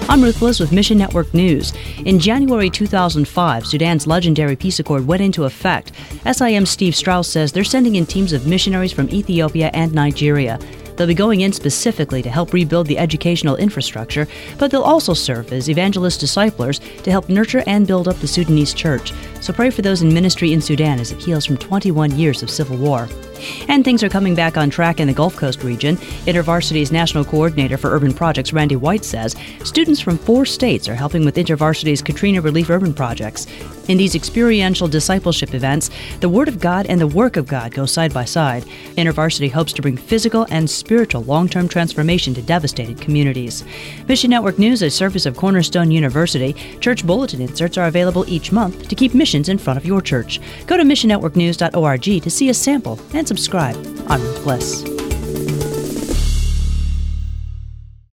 I'm Ruth Bliss with Mission Network News. In January 2005, Sudan's legendary peace accord went into effect. SIM's Steve Strauss says they're sending in teams of missionaries from Ethiopia and Nigeria. They'll be going in specifically to help rebuild the educational infrastructure, but they'll also serve as evangelist disciplers to help nurture and build up the Sudanese church. So pray for those in ministry in Sudan as it heals from 21 years of civil war. And things are coming back on track in the Gulf Coast region. InterVarsity's National Coordinator for Urban Projects, Randy White, says students from 4 states are helping with InterVarsity's Katrina Relief Urban Projects. In these experiential discipleship events, the Word of God and the work of God go side by side. InterVarsity hopes to bring physical and spiritual long-term transformation to devastated communities. Mission Network News, a service of Cornerstone University. Church bulletin inserts are available each month to keep missions in front of your church. Go to missionnetworknews.org to see a sample and subscribe. I'm Ruth Bliss.